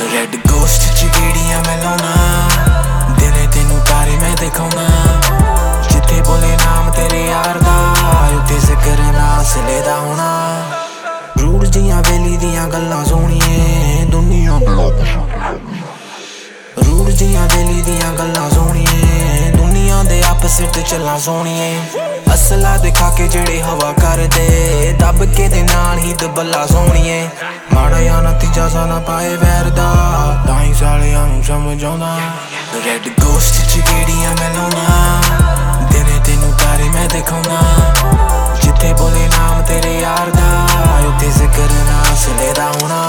Red ghost ਚ ਗੇੜੀਆਂ ਮੈਂ ਲਾਉਣਾ, ਦਿਨੇ ਤੈਨੂੰ ਤਾਰੇ ਮੈਂ ਦਿਖਾਉਣਾ। ਜਿੱਥੇ ਬੋਲੇ ਨਾਮ ਤੇਰੇ ਯਾਰ ਦਾ, ਉੱਥੇ ਜ਼ਿਕਰ ਨਾ ਸਿਲੇ ਦਾ ਹੋਣਾ। ਰੂੜ ਜੀਆਂ ਵੇਲੀ ਦੀਆਂ ਗੱਲਾਂ ਸੋਹਣੀਏ ਦੁਨੀਆ ਰੂੜ ਜੀਆਂ ਵੇਲੀ ਦੀਆਂ ਗੱਲਾਂ ਸੋਹਣੀਏ, ਦੁਨੀਆ ਦੇ ਆਪਸਿਟ ਚੱਲਾਂ ਸੋਹਣੀਏ। ਅਸਲਾ ਦਿਖਾ ਕੇ ਜਿਹੜੇ ਹਵਾ ਕਰਦੇ, ਦੱਬ ਕੇ ਦੇ ਨਾਲ ਹੀ ਦਬੱਲਾ ਸੋਹਣੀਏ। ਮਾੜਾ ਜਾਂ ਨਤੀਜਾ ਸਾ ਨਾ ਪਾਏ ਵੈਰ ਦਾ, ਤਾਂ ਹੀ ਸਾਲਿਆਂ ਨੂੰ ਸਮਝ ਆਉਂਦਾ। ਰੈਡ ਗੋਸਟ ਚ ਗੇੜੀਆਂ ਮੈਂ ਲਾਉਣਾ, ਦਿਨੇ ਤੈਨੂੰ ਤਾਰੇ ਮੈਂ ਦਿਖਾਉਣਾ। ਜਿੱਥੇ ਬੋਲੇ ਨਾਮ ਤੇਰੇ ਯਾਰ ਦਾ, ਉੱਥੇ ਜ਼ਿਕਰ ਨਾ ਸਿਲੇ ਦਾ ਹੋਣਾ।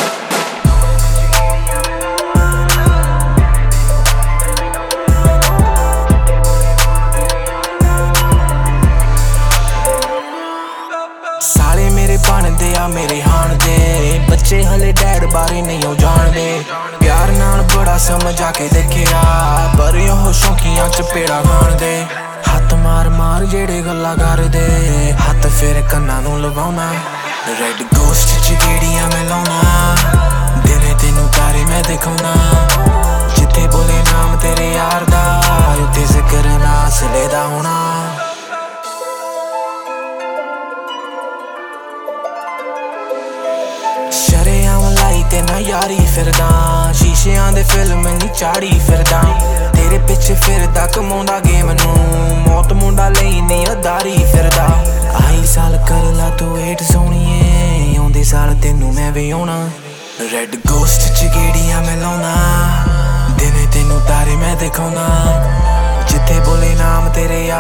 ਸਾਲੇ ਮੇਰੇ ਬਣਦੇ ਆ ਮੇਰੇ ਹਾਣ ਦੇ, ਬੱਚੇ ਹਲੇ ਡੈਡ ਬਾਰੇ ਨਹੀਂ ਉਹ ਜਾਣਦੇ। ਪਿਆਰ ਨਾਲ ਬੜਾ ਸਮਝ ਆ ਕੇ ਦੇਖਿਆ, ਪਰ ਉਹ ਸ਼ੌਕੀਆਂ ਚ ਪੇੜਾ ਖਾਣਦੇ। ਹੱਥ ਮਾਰ ਮਾਰ ਜਿਹੜੇ ਗੱਲਾਂ ਕਰਦੇ, ਹੱਥ ਫਿਰ ਕੰਨਾਂ ਨੂੰ ਲਵਾਉਣਾ। ਰੈਡ ਗੋਸਟ ਚ ਗੇੜੀਆਂ ਮੈਂ ਲਾਉਣਾ, ਦਿਨੇ ਤੈਨੂੰ ਤਾਰੇ ਮੈਂ ਦਿਖਾਉਣਾ। ਜਿੱਥੇ ਬੋਲੇ ਨਾਮ ਤੇਰੇ ਯਾਰ ਦਾ, ਉੱਥੇ ਜ਼ਿਕਰ ਨਾ ਸਿਲੇ ਦਾ ਹੋਣਾ। ਸ਼ਰੇਆਮ ਲਾਈ ਤੇ ਨਾ ਯਾਰੀ ਫਿਰਦਾ, ਸ਼ੀਸ਼ਿਆਂ ਦੇ ਫਿਲਮ ਨੀ ਚਾੜੀ ਫਿਰਦਾ। ਤੇਰੇ ਪਿੱਛੇ ਫਿਰਦਾ ਕਮਾਉਂਦਾ ਗੇਮ ਨੂੰ, ਮੌਤ ਮੁੰਡਾ ਲਈ ਨੀ ਅਦਾਰੀ ਫਿਰਦਾ। ਆਈ ਸਾਲ ਕਰ ਲਾ ਤੂੰ ਵੇਟ ਸੋਹਣੀਏ, ਆਉਂਦੇ ਸਾਲ ਤੈਨੂੰ ਮੈਂ ਵੀ ਆਉਣਾ। ਰੈਡ ਗੋਸਟ ਚ ਗੇੜੀਆਂ ਮੈਂ ਲਾਉਣਾ, ਦਿਨੇ ਤੈਨੂੰ ਤਾਰੇ ਮੈਂ ਦਿਖਾਉਣਾ। ਜਿੱਥੇ ਬੋਲੇ ਨਾਮ ਤੇਰੇ